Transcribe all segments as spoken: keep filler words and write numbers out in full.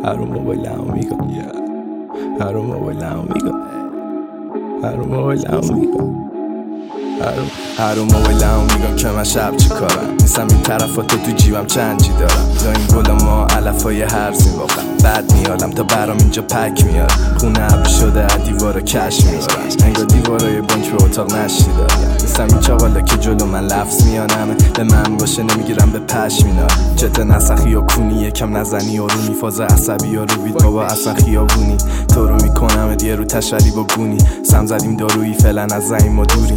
Automobile amigo, yeah. Automobile amigo, automobile amigo. Automobile amigo که من شب چی کارم نیستم این طرفات تو جیبم چند چی دارم جا این گل ما علفای هرزی واقعا بعد میادم تا برام اینجا پک میارم خونه عبی شده دیوارا کش میارم انگار دیوارای بانک به اتاق نشی دارم نیستم این چاقالا که جلو من لفظ میانمه به من باشه نمیگیرم به پش میارم چت نسخی و کونی یکم نزنی و رونی فاز عصبی و رو بید بابا اصلا خیابونی تو رو میکنم یه رو تشری با گونی سم زدیم دارویی فعلا از زعیم و دوریم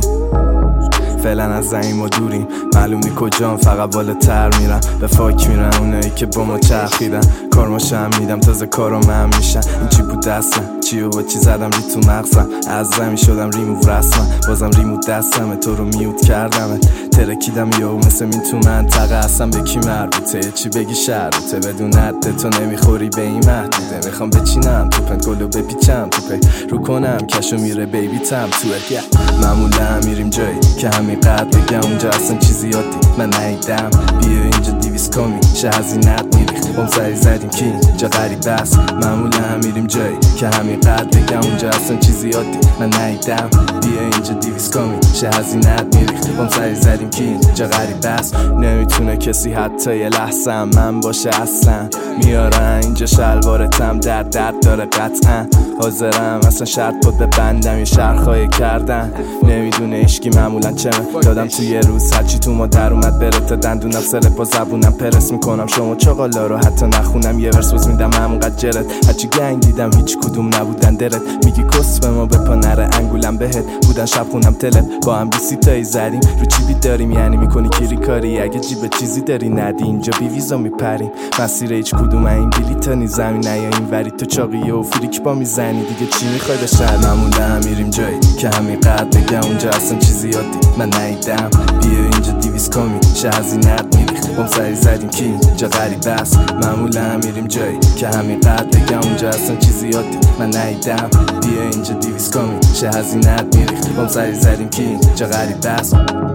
فعلا از زعیم و دوریم معلوم نی کجام فقط بالاتر میرم به فاک میرم اونایی که با ما چرخیدن کارماشو هم میدم تازه کارم هم میشن این چی بود دستم چی و با چی زدم ری تو مغزم از زمین شدم ریمو رسمم بازم ریمو دستم تو رو میوت کردم ترکیدم یا مثل این تو منطقه اصلا به کی مربوطه چی بگی شرطه بدون عده تو نمیخوری به این محدوده میخوام بچینم تو پنت گلو بپیچم تو پی رو کنم کشو میره بیبی تم تو اگه معمولا میریم جایی که همین قد بگم اونجا اصلا چیزی یادی من نیدم بیا اینجا دیویس کامی چه هزینت میریخ بام سری زدیم که اینجا غریب است معمولا میریم جایی که همین قد بگم اونجا اصلا چیزی یادی من نیدم بیا اینجا دیویس کامی چه هزینت میریخ بام سری زدیم که اینجا غریب است نمیتونه کسی حتی یه لحظه من باشه اصلا میارن اینجا شلوارتم در درد داره قطعا حاضرم اصلا شرط بود ببندم یه شرخای کردن نمیدونه اشکی معمولا چمه دادم توی یه روز هرچی تو ما در اومد بره تا دندونم سره با زبونم پرس میکنم شما چاقالا رو حتی نخونم یه ورس بز میدم همونقدر جرت هرچی گنگ دیدم هیچ کدوم نبودن درت میگی کس به ما بپا نره انگولم بهت بودن شب خونم تلت با هم بیسی تایی زدیم رو چی بیت داریم یعنی میکنی کیری کاری اگه جیب چیزی داری ندی اینجا بی ویزا میپریم مسیر هیچ کدوم این بلیطانی زمین نیا این وری تو چاقیه و فریک با میزنی دیگه چی میخوای به شهر معمولا میریم جایی که همین قد بگم اونجا اصلا چیزی یادی من نیدم بیا اینجا دیویس کامی چه هزینت میریخ بام سری زدیم که اینجا غریب است معمولا میریم جایی که همین قد بگم اونجا اصلا چیزی یادی من نیدم بیا اینجا دیویس کامی چه هزینت میریخ بام سری زدیم که اینجا غریب است